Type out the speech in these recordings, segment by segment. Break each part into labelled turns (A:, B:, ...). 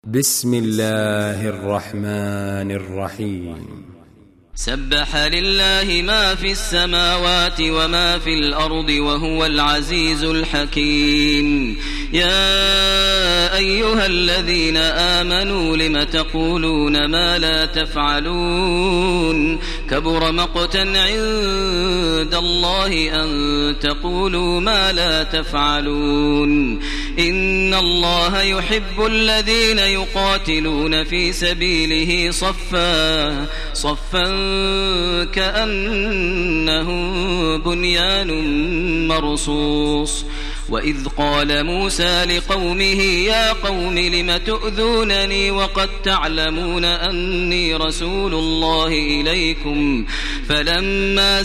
A: بسم الله الرحمن الرحيم
B: سبح لله ما في السماوات وما في الأرض وهو العزيز الحكيم. يا أيها الذين آمنوا لم تقولون ما لا تفعلون كبر مقتا عند الله أن تقولوا ما لا تفعلون. إن الله يحب الذين يقاتلون في سبيله صفا كأنهم بنيان مرصوص. وإذ قال موسى لقومه يا قوم لم تؤذونني وقد تعلمون أني رسول الله إليكم فلما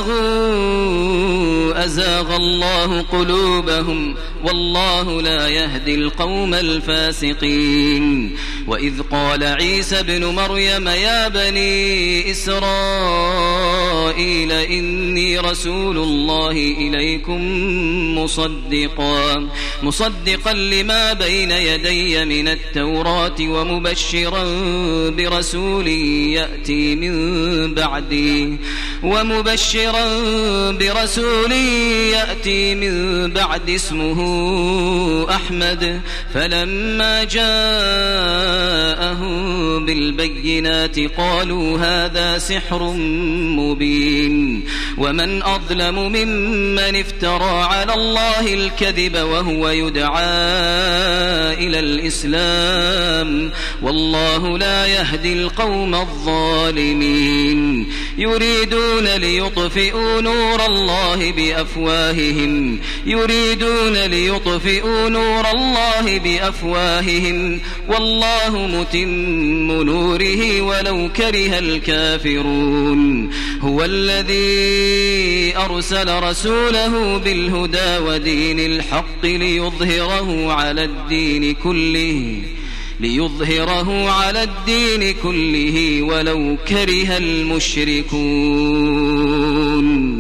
B: زاغوا أزاغ الله قلوبهم والله لا يهدي القوم الفاسقين. وإذ قال عيسى ابن مريم يا بني إسرائيل إني رسول الله إليكم مصدقا لما بين يدي من التوراة ومبشرا برسول يأتي من بعد اسمه أحمد. فلما جاءهم بالبينات قالوا هذا سحر مبين. ومن أظلم ممن افترى على الله الكذب وهو يدعى إلى الإسلام والله لا يهدي القوم الظالمين. يريدون ليطفئوا نور الله بأفواههم والله متم نوره ولو كره الكافرون. هو الذي أرسل رسوله بالهدى ودين الحق ليظهره على الدين كله ولو كره المشركون.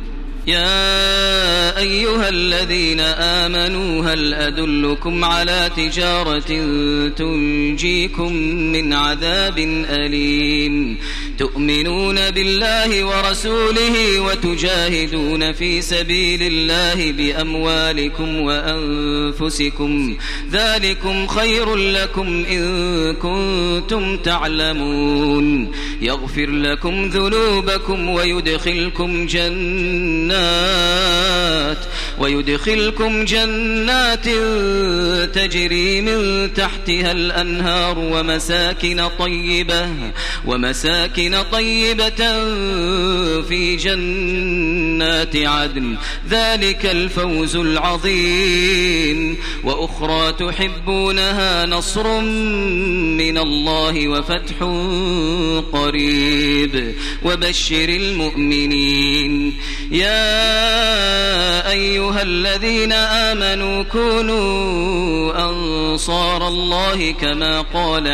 B: يا أيها الذين آمنوا هل أدلكم على تجارة تنجيكم من عذاب أليم تؤمنون بالله ورسوله وتجاهدون في سبيل الله بأموالكم وأنفسكم ذلكم خير لكم إن كنتم تعلمون. يغفر لكم ذنوبكم ويدخلكم جنات تجري من تحتها الأنهار ومساكن طيبة في جنات عدن ذلك الفوز العظيم. وأخرى تحبونها نصر من الله وفتح قريب وبشر المؤمنين. يا أيها الذين آمنوا كونوا أنصار الله كما قال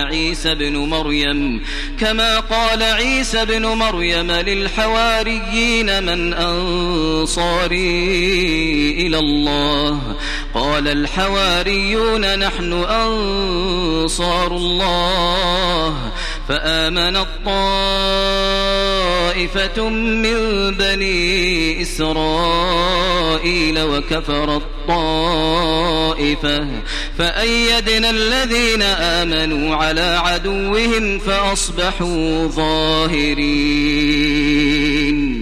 B: عيسى بن مريم للحواريين من أنصاري إلى الله قال الحواريون نحن أنصار الله. فآمنت طائفة من بني إسرائيل وكفرت طائفة فأيدنا الذين آمنوا على عدوهم فأصبحوا ظاهرين.